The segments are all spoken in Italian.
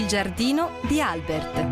giardino di Albert.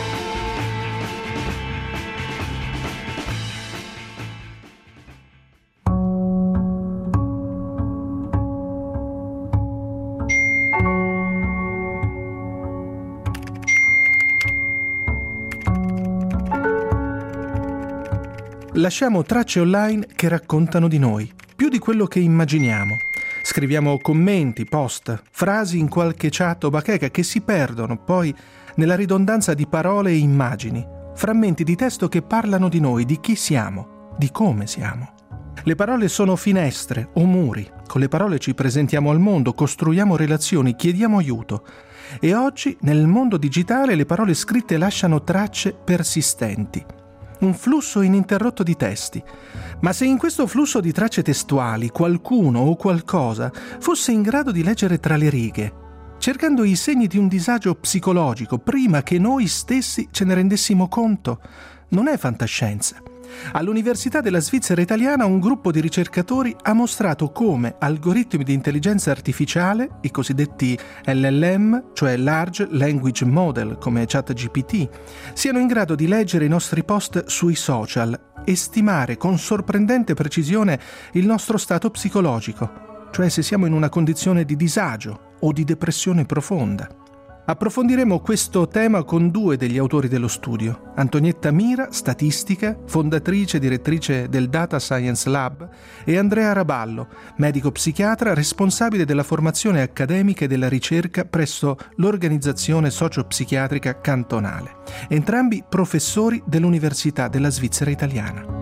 Lasciamo tracce online che raccontano di noi, più di quello che immaginiamo. Scriviamo commenti, post, frasi in qualche chat o bacheca che si perdono poi nella ridondanza di parole e immagini, frammenti di testo che parlano di noi, di chi siamo, di come siamo. Le parole sono finestre o muri. Con le parole ci presentiamo al mondo, costruiamo relazioni, chiediamo aiuto. E oggi, nel mondo digitale, le parole scritte lasciano tracce persistenti. Un flusso ininterrotto di testi. Ma se in questo flusso di tracce testuali qualcuno o qualcosa fosse in grado di leggere tra le righe, cercando i segni di un disagio psicologico prima che noi stessi ce ne rendessimo conto, non è fantascienza. All'Università della Svizzera italiana un gruppo di ricercatori ha mostrato come algoritmi di intelligenza artificiale, i cosiddetti LLM, cioè Large Language Model come ChatGPT, siano in grado di leggere i nostri post sui social e stimare con sorprendente precisione il nostro stato psicologico, cioè se siamo in una condizione di disagio o di depressione profonda. Approfondiremo questo tema con due degli autori dello studio, Antonietta Mira, statistica, fondatrice e direttrice del Data Science Lab, e Andrea Raballo, medico psichiatra responsabile della formazione accademica e della ricerca presso l'Organizzazione Socio-Psichiatrica Cantonale, entrambi professori dell'Università della Svizzera italiana.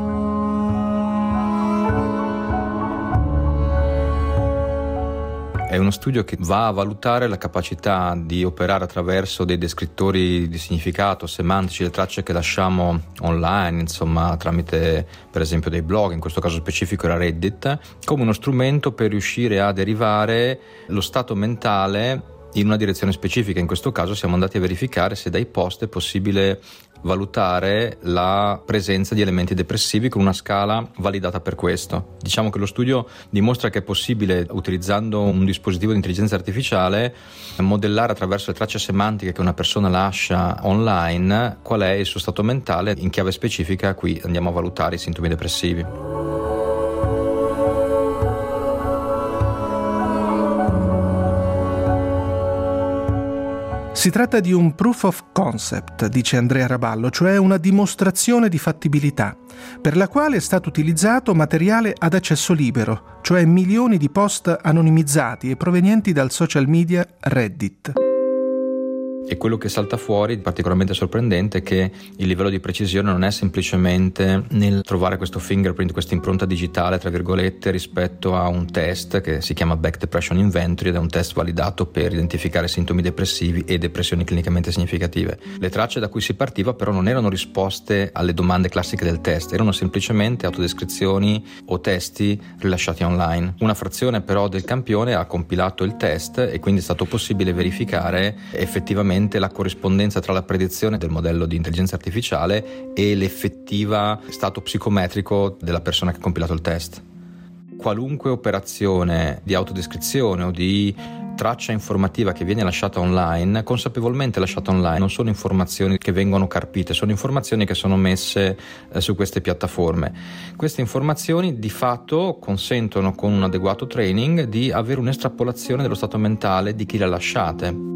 È uno studio che va a valutare la capacità di operare attraverso dei descrittori di significato, semantici, le tracce che lasciamo online, insomma, tramite per esempio dei blog, in questo caso specifico era Reddit, come uno strumento per riuscire a derivare lo stato mentale in una direzione specifica. In questo caso siamo andati a verificare se dai post è possibile valutare la presenza di elementi depressivi con una scala validata per questo. Diciamo che lo studio dimostra che è possibile, utilizzando un dispositivo di intelligenza artificiale, modellare attraverso le tracce semantiche che una persona lascia online qual è il suo stato mentale in chiave specifica. Qui andiamo a valutare i sintomi depressivi. Si tratta di un proof of concept, dice Andrea Raballo, cioè una dimostrazione di fattibilità, per la quale è stato utilizzato materiale ad accesso libero, cioè milioni di post anonimizzati e provenienti dal social media Reddit. E quello che salta fuori, particolarmente sorprendente, è che il livello di precisione non è semplicemente nel trovare questo fingerprint, questa impronta digitale, tra virgolette, rispetto a un test che si chiama Back Depression Inventory ed è un test validato per identificare sintomi depressivi e depressioni clinicamente significative. Le tracce da cui si partiva però non erano risposte alle domande classiche del test, erano semplicemente autodescrizioni o testi rilasciati online. Una frazione però del campione ha compilato il test e quindi è stato possibile verificare effettivamente la corrispondenza tra la predizione del modello di intelligenza artificiale e l'effettiva stato psicometrico della persona che ha compilato il test. Qualunque operazione di autodescrizione o di traccia informativa che viene lasciata online, consapevolmente lasciata online, non sono informazioni che vengono carpite, sono informazioni che sono messe su queste piattaforme. Queste informazioni di fatto consentono, con un adeguato training, di avere un'estrapolazione dello stato mentale di chi le ha lasciate.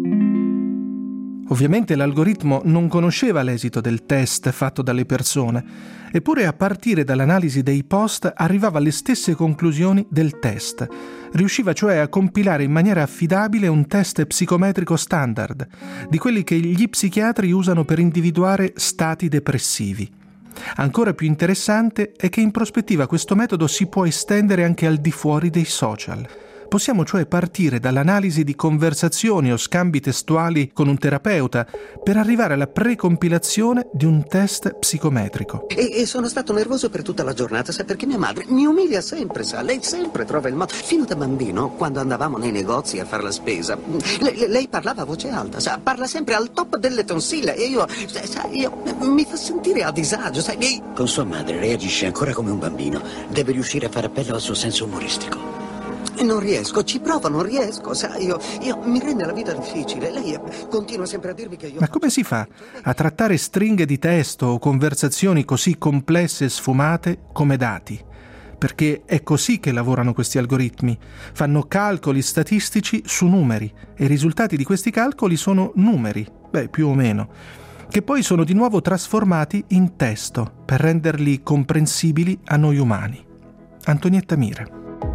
Ovviamente l'algoritmo non conosceva l'esito del test fatto dalle persone, eppure a partire dall'analisi dei post arrivava alle stesse conclusioni del test. Riusciva cioè a compilare in maniera affidabile un test psicometrico standard, di quelli che gli psichiatri usano per individuare stati depressivi. Ancora più interessante è che in prospettiva questo metodo si può estendere anche al di fuori dei social. Possiamo cioè partire dall'analisi di conversazioni o scambi testuali con un terapeuta per arrivare alla precompilazione di un test psicometrico. E sono stato nervoso per tutta la giornata, sa, perché mia madre mi umilia sempre, sa, lei sempre trova il modo. Fino da bambino, quando andavamo nei negozi a fare la spesa, lei parlava a voce alta, sa, parla sempre al top delle tonsille e io mi fa sentire a disagio, sai. Con sua madre reagisce ancora come un bambino, deve riuscire a fare appello al suo senso umoristico. Non riesco, ci provo, non riesco, sai, io mi rende la vita difficile. Lei continua sempre a dirmi che io... Ma come si fa a trattare stringhe di testo o conversazioni così complesse e sfumate come dati? Perché è così che lavorano questi algoritmi. Fanno calcoli statistici su numeri e i risultati di questi calcoli sono numeri, più o meno, che poi sono di nuovo trasformati in testo per renderli comprensibili a noi umani. Antonietta Mira.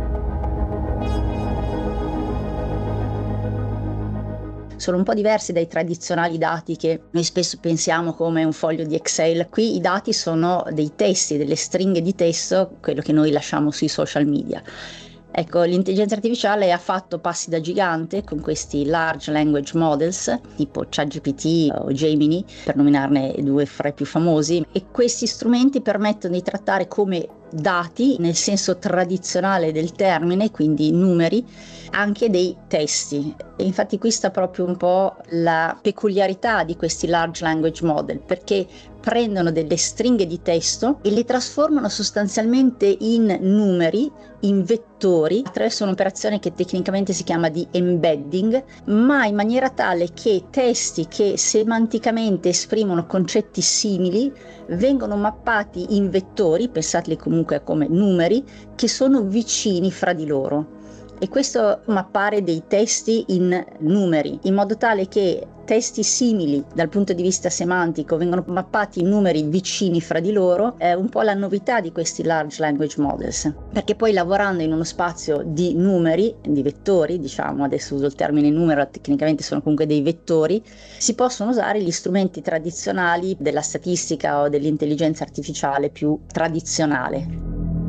Sono un po' diversi dai tradizionali dati che noi spesso pensiamo come un foglio di Excel. Qui i dati sono dei testi, delle stringhe di testo, quello che noi lasciamo sui social media. Ecco, l'intelligenza artificiale ha fatto passi da gigante con questi large language models tipo ChatGPT o Gemini, per nominarne due fra i più famosi, e questi strumenti permettono di trattare come dati, nel senso tradizionale del termine, quindi numeri, anche dei testi. E infatti qui sta proprio un po' la peculiarità di questi large language model, perché prendono delle stringhe di testo e le trasformano sostanzialmente in numeri, in vettori, attraverso un'operazione che tecnicamente si chiama di embedding, ma in maniera tale che testi che semanticamente esprimono concetti simili vengono mappati in vettori, pensateli comunque come numeri, che sono vicini fra di loro. E questo mappare dei testi in numeri, in modo tale che testi simili dal punto di vista semantico vengono mappati in numeri vicini fra di loro, è un po' la novità di questi large language models, perché poi lavorando in uno spazio di numeri, di vettori, diciamo, adesso uso il termine numero, tecnicamente sono comunque dei vettori, si possono usare gli strumenti tradizionali della statistica o dell'intelligenza artificiale più tradizionale.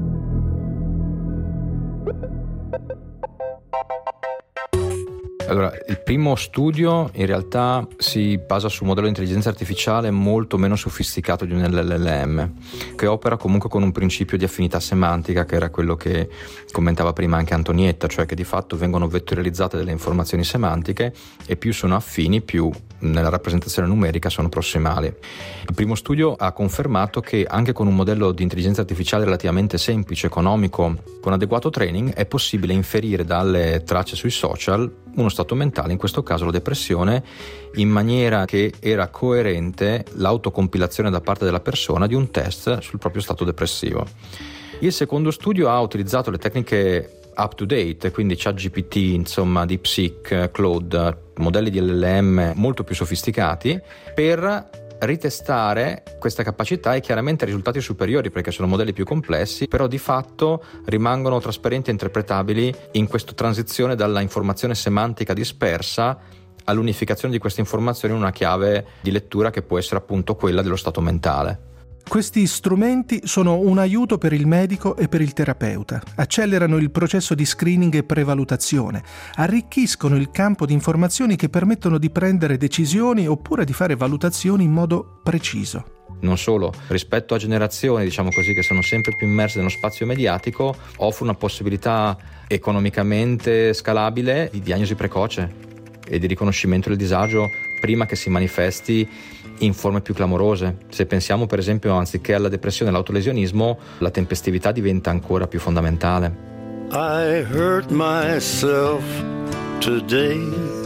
Allora, il primo studio in realtà si basa su un modello di intelligenza artificiale molto meno sofisticato di un LLM, che opera comunque con un principio di affinità semantica, che era quello che commentava prima anche Antonietta, cioè che di fatto vengono vettorializzate delle informazioni semantiche e più sono affini, più nella rappresentazione numerica sono prossimali. Il primo studio ha confermato che anche con un modello di intelligenza artificiale relativamente semplice, economico, con adeguato training, è possibile inferire dalle tracce sui social uno stato mentale, in questo caso la depressione, in maniera che era coerente l'autocompilazione da parte della persona di un test sul proprio stato depressivo. Il secondo studio ha utilizzato le tecniche up to date, quindi ChatGPT, insomma DeepSeek, Claude, modelli di LLM molto più sofisticati, per ritestare questa capacità e chiaramente risultati superiori, perché sono modelli più complessi, però di fatto rimangono trasparenti e interpretabili in questa transizione dalla informazione semantica dispersa all'unificazione di queste informazioni in una chiave di lettura che può essere appunto quella dello stato mentale. Questi strumenti sono un aiuto per il medico e per il terapeuta, accelerano il processo di screening e prevalutazione, arricchiscono il campo di informazioni che permettono di prendere decisioni oppure di fare valutazioni in modo preciso. Non solo, rispetto a generazioni, diciamo così, che sono sempre più immerse nello spazio mediatico, offre una possibilità economicamente scalabile di diagnosi precoce e di riconoscimento del disagio prima che si manifesti in forme più clamorose. Se pensiamo per esempio anziché alla depressione e all'autolesionismo, la tempestività diventa ancora più fondamentale. I hurt myself today.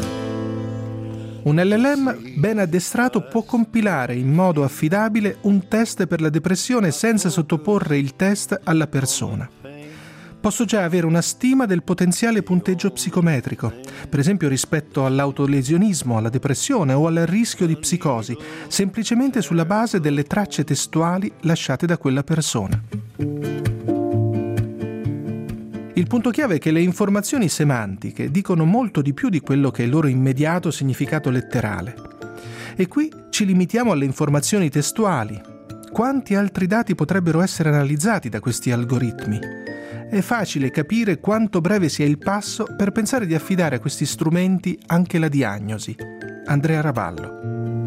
Un LLM ben addestrato può compilare in modo affidabile un test per la depressione senza sottoporre il test alla persona. Posso già avere una stima del potenziale punteggio psicometrico, per esempio rispetto all'autolesionismo, alla depressione o al rischio di psicosi, semplicemente sulla base delle tracce testuali lasciate da quella persona. Il punto chiave è che le informazioni semantiche dicono molto di più di quello che è il loro immediato significato letterale. E qui ci limitiamo alle informazioni testuali. Quanti altri dati potrebbero essere analizzati da questi algoritmi? È facile capire quanto breve sia il passo per pensare di affidare a questi strumenti anche la diagnosi. Andrea Ravallo.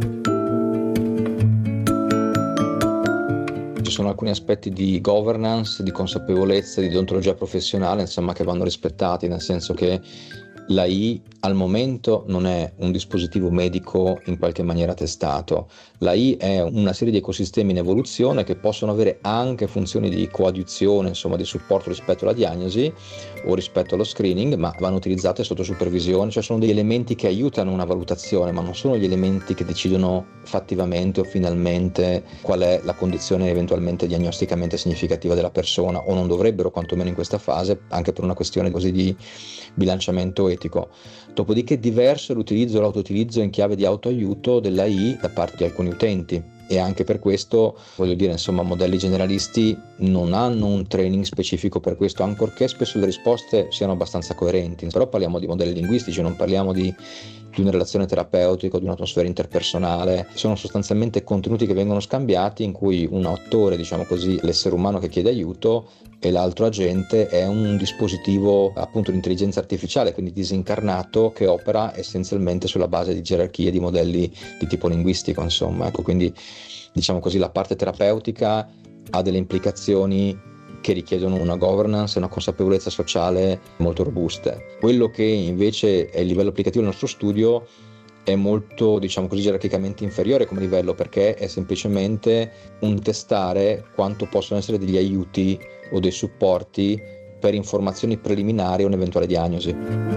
Ci sono alcuni aspetti di governance, di consapevolezza, di deontologia professionale, insomma, che vanno rispettati, nel senso che l'AI al momento non è un dispositivo medico in qualche maniera testato. L'AI è una serie di ecosistemi in evoluzione che possono avere anche funzioni di coadiuzione, insomma di supporto rispetto alla diagnosi o rispetto allo screening, ma vanno utilizzate sotto supervisione, cioè sono degli elementi che aiutano una valutazione, ma non sono gli elementi che decidono fattivamente o finalmente qual è la condizione eventualmente diagnosticamente significativa della persona, o non dovrebbero, quantomeno in questa fase, anche per una questione così di bilanciamento etico. Dopodiché diverso è l'autoutilizzo in chiave di autoaiuto dell'AI da parte di alcuni utenti, e anche per questo, voglio dire, insomma, modelli generalisti non hanno un training specifico per questo, ancorché spesso le risposte siano abbastanza coerenti. Però parliamo di modelli linguistici, non parliamo di una relazione terapeutica, di un'atmosfera interpersonale. Sono sostanzialmente contenuti che vengono scambiati, in cui un attore, diciamo così, l'essere umano che chiede aiuto, e l'altro agente è un dispositivo appunto di intelligenza artificiale, quindi disincarnato, che opera essenzialmente sulla base di gerarchie di modelli di tipo linguistico, insomma. Ecco, quindi diciamo così la parte terapeutica ha delle implicazioni che richiedono una governance e una consapevolezza sociale molto robuste. Quello che invece è il livello applicativo del nostro studio è molto, diciamo così, gerarchicamente inferiore come livello, perché è semplicemente un testare quanto possono essere degli aiuti o dei supporti per informazioni preliminari a un'eventuale diagnosi.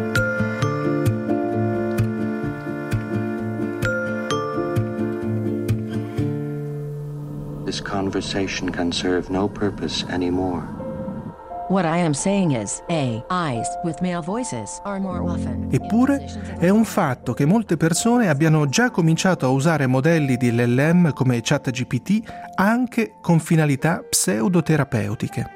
This conversation can serve no purpose anymore. What I am saying is, AIs with male voices are more often. Eppure è un fatto che molte persone abbiano già cominciato a usare modelli di LLM come ChatGPT anche con finalità pseudoterapeutiche.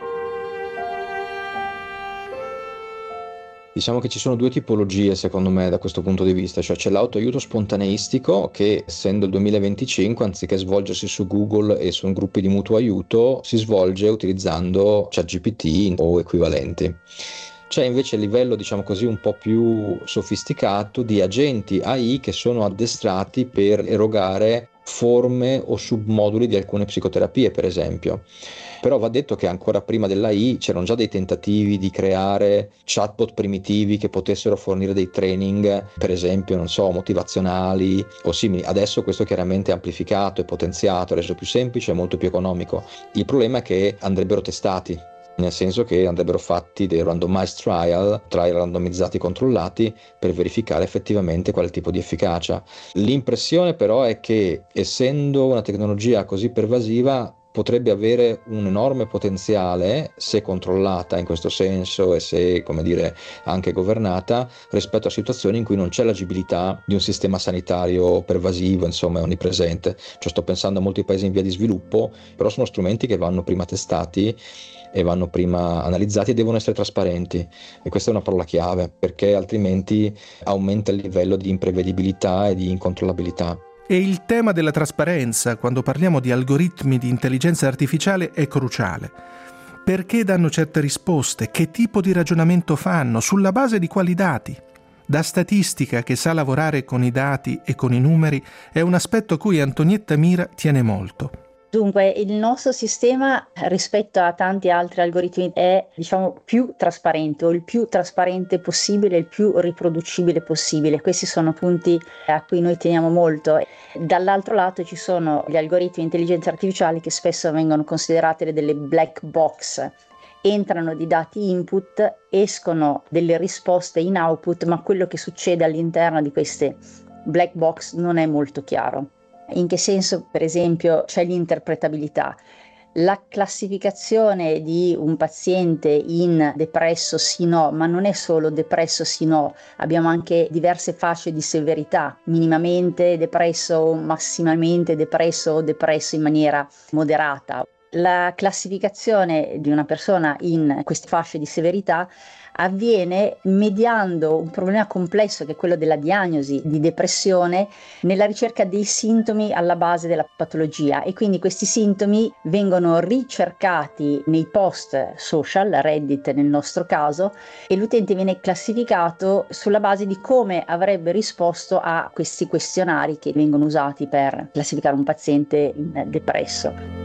Diciamo che ci sono due tipologie secondo me da questo punto di vista, cioè c'è l'autoaiuto spontaneistico che, essendo il 2025, anziché svolgersi su Google e su gruppi di mutuo aiuto, si svolge utilizzando ChatGPT o equivalenti. C'è invece il livello, diciamo così, un po' più sofisticato di agenti AI che sono addestrati per erogare forme o submoduli di alcune psicoterapie, per esempio. Però va detto che ancora prima dell'AI c'erano già dei tentativi di creare chatbot primitivi che potessero fornire dei training, per esempio, non so, motivazionali o simili. Adesso questo chiaramente è amplificato, è potenziato, è reso più semplice e molto più economico. Il problema è che andrebbero testati, nel senso che andrebbero fatti dei randomized trial randomizzati controllati per verificare effettivamente quale tipo di efficacia. L'impressione però è che, essendo una tecnologia così pervasiva, potrebbe avere un enorme potenziale, se controllata in questo senso e se, come dire, anche governata, rispetto a situazioni in cui non c'è l'agibilità di un sistema sanitario pervasivo, insomma, onnipresente. Cioè, sto pensando a molti paesi in via di sviluppo, però sono strumenti che vanno prima testati e vanno prima analizzati e devono essere trasparenti, e questa è una parola chiave, perché altrimenti aumenta il livello di imprevedibilità e di incontrollabilità. E il tema della trasparenza, quando parliamo di algoritmi di intelligenza artificiale, è cruciale. Perché danno certe risposte? Che tipo di ragionamento fanno? Sulla base di quali dati? Da statistica che sa lavorare con i dati e con i numeri è un aspetto a cui Antonietta Mira tiene molto. Dunque, il nostro sistema rispetto a tanti altri algoritmi è, diciamo, più trasparente, o il più trasparente possibile, il più riproducibile possibile. Questi sono punti a cui noi teniamo molto. Dall'altro lato ci sono gli algoritmi di intelligenza artificiale che spesso vengono considerati delle black box. Entrano di dati input, escono delle risposte in output, ma quello che succede all'interno di queste black box non è molto chiaro. In che senso, per esempio, c'è l'interpretabilità. La classificazione di un paziente in depresso sì no, ma non è solo depresso sì no, abbiamo anche diverse fasce di severità, minimamente depresso, massimamente depresso o depresso in maniera moderata. La classificazione di una persona in queste fasce di severità avviene mediando un problema complesso che è quello della diagnosi di depressione nella ricerca dei sintomi alla base della patologia, e quindi questi sintomi vengono ricercati nei post social, Reddit nel nostro caso, e l'utente viene classificato sulla base di come avrebbe risposto a questi questionari che vengono usati per classificare un paziente depresso.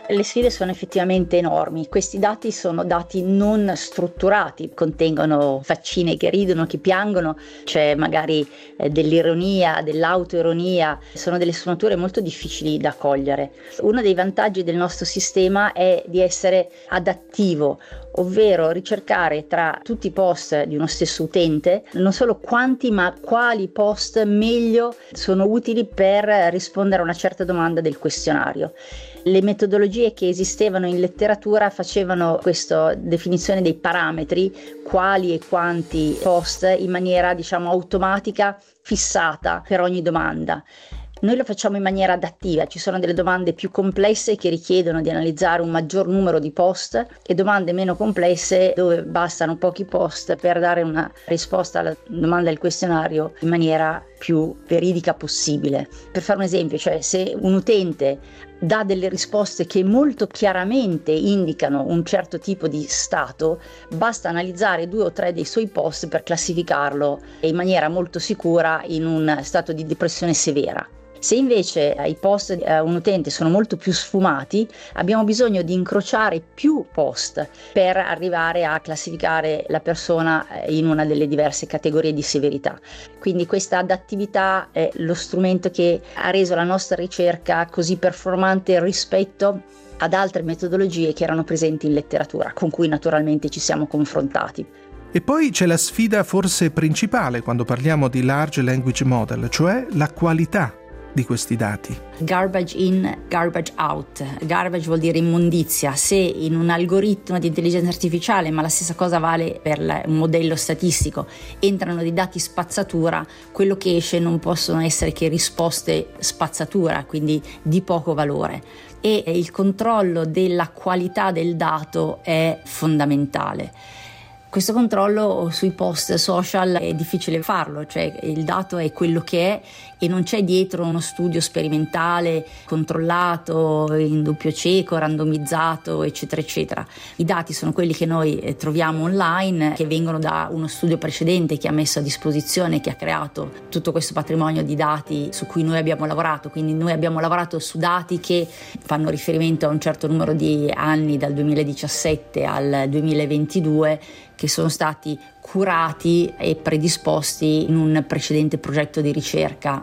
Le sfide sono effettivamente enormi. Questi dati sono dati non strutturati, contengono faccine che ridono, che piangono, c'è magari dell'ironia, dell'autoironia, sono delle sfumature molto difficili da cogliere. Uno dei vantaggi del nostro sistema è di essere adattivo, ovvero ricercare tra tutti i post di uno stesso utente non solo quanti ma quali post meglio sono utili per rispondere a una certa domanda del questionario. Le metodologie che esistevano in letteratura facevano questa definizione dei parametri, quali e quanti post, in maniera automatica, fissata per ogni domanda. Noi lo facciamo in maniera adattiva, ci sono delle domande più complesse che richiedono di analizzare un maggior numero di post e domande meno complesse dove bastano pochi post per dare una risposta alla domanda del questionario in maniera più veridica possibile. Per fare un esempio, se un utente dà delle risposte che molto chiaramente indicano un certo tipo di stato, basta analizzare 2 o 3 dei suoi post per classificarlo in maniera molto sicura in un stato di depressione severa. Se invece i post di un utente sono molto più sfumati, abbiamo bisogno di incrociare più post per arrivare a classificare la persona in una delle diverse categorie di severità. Quindi questa adattività è lo strumento che ha reso la nostra ricerca così performante rispetto ad altre metodologie che erano presenti in letteratura, con cui naturalmente ci siamo confrontati. E poi c'è la sfida forse principale quando parliamo di Large Language Model, cioè la qualità di questi dati. Garbage in, garbage out. Garbage vuol dire immondizia. Se in un algoritmo di intelligenza artificiale, ma la stessa cosa vale per un modello statistico, entrano dei dati spazzatura, quello che esce non possono essere che risposte spazzatura, quindi di poco valore. E il controllo della qualità del dato è fondamentale. Questo controllo sui post social è difficile farlo, il dato è quello che è e non c'è dietro uno studio sperimentale controllato, in doppio cieco, randomizzato, eccetera eccetera. I dati sono quelli che noi troviamo online, che vengono da uno studio precedente che ha messo a disposizione, che ha creato tutto questo patrimonio di dati su cui noi abbiamo lavorato. Quindi noi abbiamo lavorato su dati che fanno riferimento a un certo numero di anni, dal 2017 al 2022, che sono stati curati e predisposti in un precedente progetto di ricerca.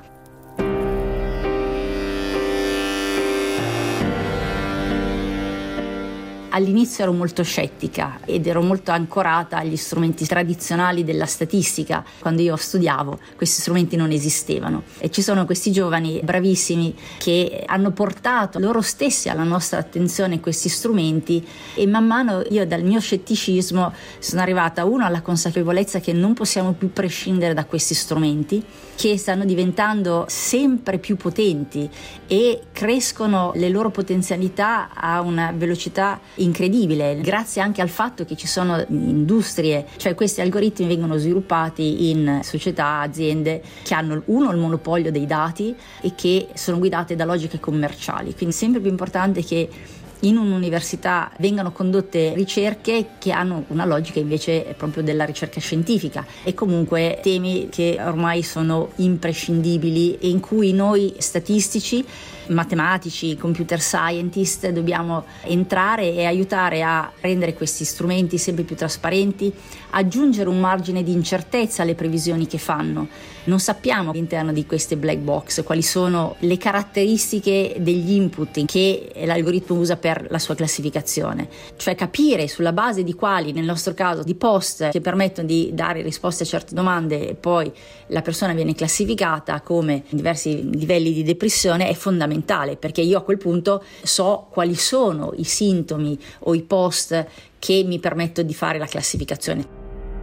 All'inizio ero molto scettica ed ero molto ancorata agli strumenti tradizionali della statistica. Quando io studiavo, questi strumenti non esistevano e ci sono questi giovani bravissimi che hanno portato loro stessi alla nostra attenzione questi strumenti e man mano io dal mio scetticismo sono arrivata alla consapevolezza che non possiamo più prescindere da questi strumenti, che stanno diventando sempre più potenti e crescono le loro potenzialità a una velocità incredibile, grazie anche al fatto che ci sono industrie, questi algoritmi vengono sviluppati in società, aziende che hanno il monopolio dei dati e che sono guidate da logiche commerciali. Quindi sempre più importante che in un'università vengano condotte ricerche che hanno una logica invece proprio della ricerca scientifica e comunque temi che ormai sono imprescindibili e in cui noi statistici, matematici, computer scientist dobbiamo entrare e aiutare a rendere questi strumenti sempre più trasparenti, aggiungere un margine di incertezza alle previsioni che fanno. Non sappiamo all'interno di queste black box quali sono le caratteristiche degli input che l'algoritmo usa per la sua classificazione, capire sulla base di quali, nel nostro caso, di post che permettono di dare risposte a certe domande e poi la persona viene classificata come diversi livelli di depressione è fondamentale, perché io a quel punto so quali sono i sintomi o i post che mi permettono di fare la classificazione.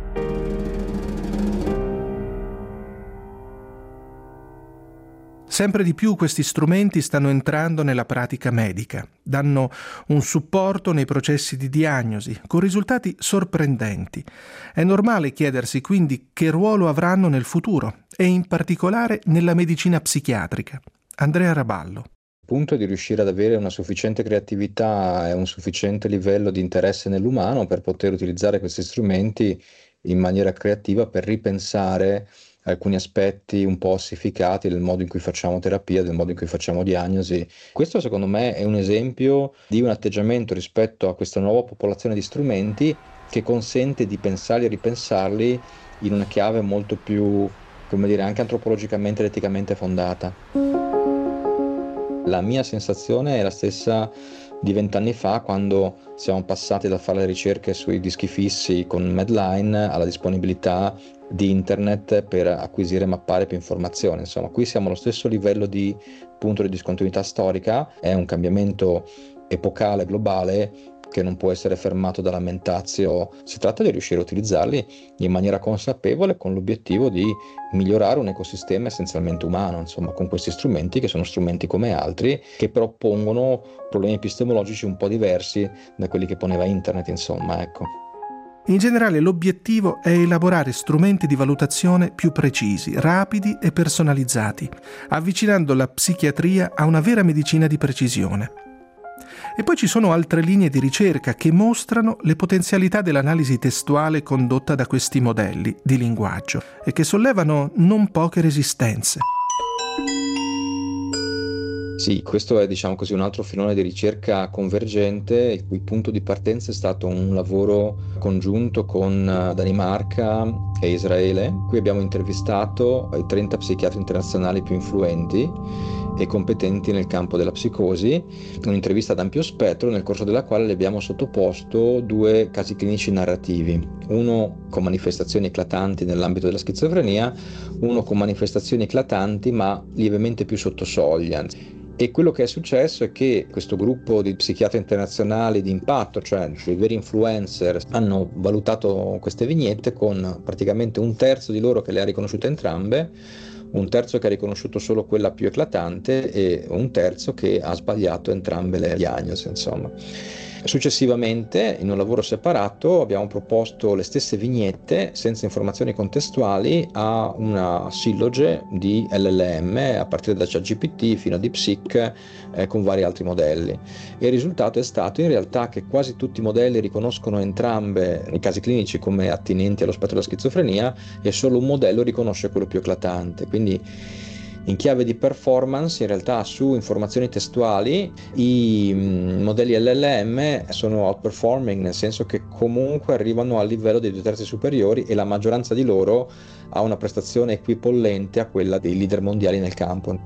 Sempre di più questi strumenti stanno entrando nella pratica medica, danno un supporto nei processi di diagnosi, con risultati sorprendenti. È normale chiedersi quindi che ruolo avranno nel futuro, e in particolare nella medicina psichiatrica. Andrea Raballo. Il punto è di riuscire ad avere una sufficiente creatività e un sufficiente livello di interesse nell'umano per poter utilizzare questi strumenti in maniera creativa per ripensare alcuni aspetti un po' ossificati del modo in cui facciamo terapia, del modo in cui facciamo diagnosi. Questo secondo me è un esempio di un atteggiamento rispetto a questa nuova popolazione di strumenti che consente di pensarli e ripensarli in una chiave molto più, come dire, anche antropologicamente ed eticamente fondata. La mia sensazione è la stessa di 20 anni fa, quando siamo passati da fare le ricerche sui dischi fissi con Medline alla disponibilità di internet per acquisire e mappare più informazioni. Insomma, qui siamo allo stesso livello di punto di discontinuità storica, è un cambiamento epocale, globale, che non può essere fermato da lamentatio. Si tratta di riuscire a utilizzarli in maniera consapevole, con l'obiettivo di migliorare un ecosistema essenzialmente umano, insomma, con questi strumenti che sono strumenti come altri, che però pongono problemi epistemologici un po' diversi da quelli che poneva internet, insomma, ecco. In generale l'obiettivo è elaborare strumenti di valutazione più precisi, rapidi e personalizzati, avvicinando la psichiatria a una vera medicina di precisione. E poi ci sono altre linee di ricerca che mostrano le potenzialità dell'analisi testuale condotta da questi modelli di linguaggio e che sollevano non poche resistenze. Sì, questo è, diciamo così, un altro filone di ricerca convergente, il cui punto di partenza è stato un lavoro congiunto con Danimarca e Israele. Qui abbiamo intervistato i 30 psichiatri internazionali più influenti e competenti nel campo della psicosi, un'intervista ad ampio spettro nel corso della quale le abbiamo sottoposto 2 casi clinici narrativi, uno con manifestazioni eclatanti nell'ambito della schizofrenia, uno con manifestazioni eclatanti ma lievemente più sotto soglia. E quello che è successo è che questo gruppo di psichiatri internazionali di impatto, cioè dei veri influencer, hanno valutato queste vignette con praticamente un terzo di loro che le ha riconosciute entrambe, un terzo che ha riconosciuto solo quella più eclatante e un terzo che ha sbagliato entrambe le diagnosi, insomma. Successivamente, in un lavoro separato, abbiamo proposto le stesse vignette senza informazioni contestuali a una silloge di LLM, a partire da ChatGPT fino a DeepSeek, con vari altri modelli. E il risultato è stato in realtà che quasi tutti i modelli riconoscono entrambe i casi clinici come attinenti allo spettro della schizofrenia e solo un modello riconosce quello più eclatante. Quindi in chiave di performance, in realtà su informazioni testuali i modelli LLM sono outperforming, nel senso che comunque arrivano al livello dei 2 terzi superiori e la maggioranza di loro ha una prestazione equipollente a quella dei leader mondiali nel campo.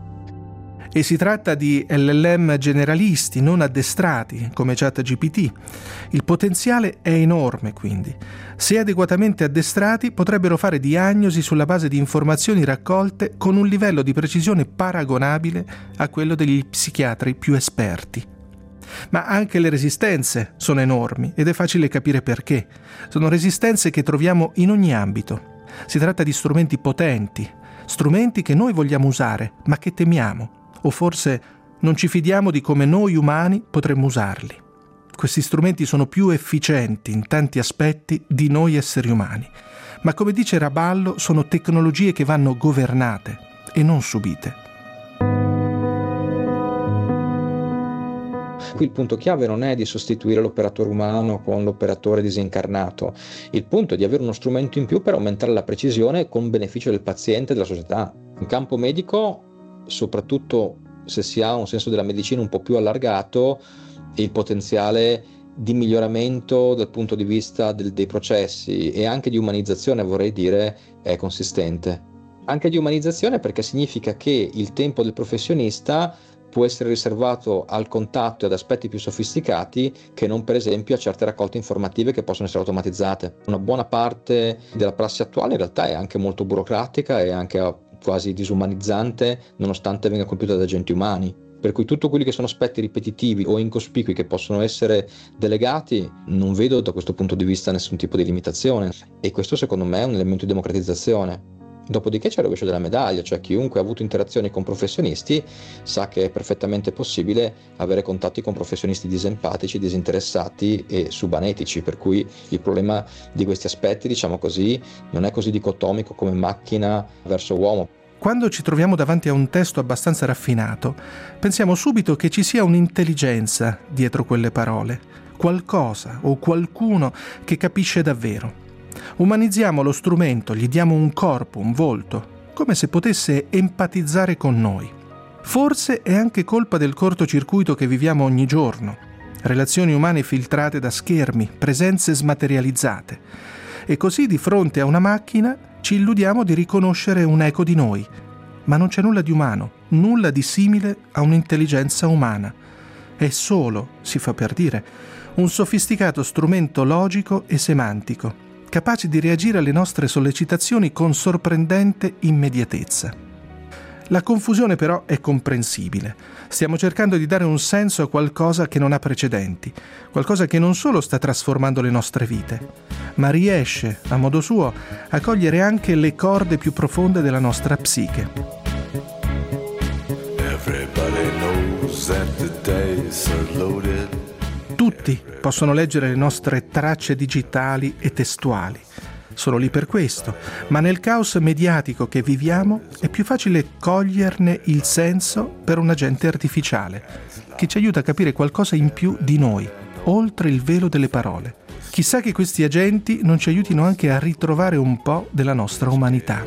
E si tratta di LLM generalisti, non addestrati, come ChatGPT. Il potenziale è enorme, quindi. Se adeguatamente addestrati, potrebbero fare diagnosi sulla base di informazioni raccolte con un livello di precisione paragonabile a quello degli psichiatri più esperti. Ma anche le resistenze sono enormi ed è facile capire perché. Sono resistenze che troviamo in ogni ambito. Si tratta di strumenti potenti, strumenti che noi vogliamo usare, ma che temiamo. O forse non ci fidiamo di come noi umani potremmo usarli. Questi strumenti sono più efficienti in tanti aspetti di noi esseri umani, ma come dice Raballo sono tecnologie che vanno governate e non subite. Qui il punto chiave non è di sostituire l'operatore umano con l'operatore disincarnato, il punto è di avere uno strumento in più per aumentare la precisione con beneficio del paziente e della società. In campo medico, soprattutto se si ha un senso della medicina un po' più allargato, il potenziale di miglioramento dal punto di vista dei processi e anche di umanizzazione, vorrei dire, è consistente. Anche di umanizzazione perché significa che il tempo del professionista può essere riservato al contatto e ad aspetti più sofisticati che non per esempio a certe raccolte informative che possono essere automatizzate. Una buona parte della prassi attuale in realtà è anche molto burocratica e anche quasi disumanizzante, nonostante venga compiuta da agenti umani. Per cui tutto quelli che sono aspetti ripetitivi o incospicui che possono essere delegati, non vedo da questo punto di vista nessun tipo di limitazione. E questo secondo me è un elemento di democratizzazione. Dopodiché c'è il rovescio della medaglia, cioè chiunque ha avuto interazioni con professionisti sa che è perfettamente possibile avere contatti con professionisti disempatici, disinteressati e subanetici, per cui il problema di questi aspetti, diciamo così, non è così dicotomico come macchina verso uomo. Quando ci troviamo davanti a un testo abbastanza raffinato, pensiamo subito che ci sia un'intelligenza dietro quelle parole, qualcosa o qualcuno che capisce davvero. Umanizziamo lo strumento, gli diamo un corpo, un volto, come se potesse empatizzare con noi. Forse è anche colpa del cortocircuito che viviamo ogni giorno. Relazioni umane filtrate da schermi, presenze smaterializzate. E così di fronte a una macchina ci illudiamo di riconoscere un eco di noi. Ma non c'è nulla di umano, nulla di simile a un'intelligenza umana. È solo, si fa per dire, un sofisticato strumento logico e semantico, capace di reagire alle nostre sollecitazioni con sorprendente immediatezza. La confusione però è comprensibile. Stiamo cercando di dare un senso a qualcosa che non ha precedenti, qualcosa che non solo sta trasformando le nostre vite, ma riesce, a modo suo, a cogliere anche le corde più profonde della nostra psiche. Tutti possono leggere le nostre tracce digitali e testuali. Sono lì per questo, ma nel caos mediatico che viviamo è più facile coglierne il senso per un agente artificiale, che ci aiuta a capire qualcosa in più di noi, oltre il velo delle parole. Chissà che questi agenti non ci aiutino anche a ritrovare un po' della nostra umanità.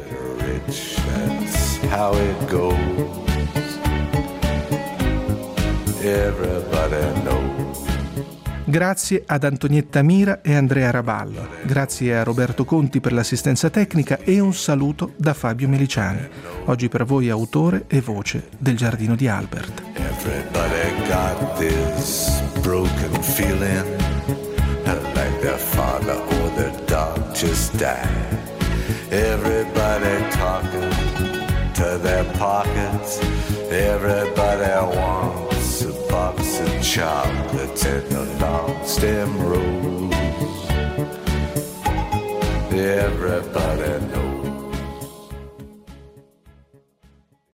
Grazie ad Antonietta Mira e Andrea Raballo, grazie a Roberto Conti per l'assistenza tecnica e un saluto da Fabio Meliciani, oggi per voi autore e voce del Giardino di Albert. Everybody got this broken feeling like their father or their dog just died. Everybody talking to their pockets. Everybody wants a box of chocolates and a long stem rose. Everybody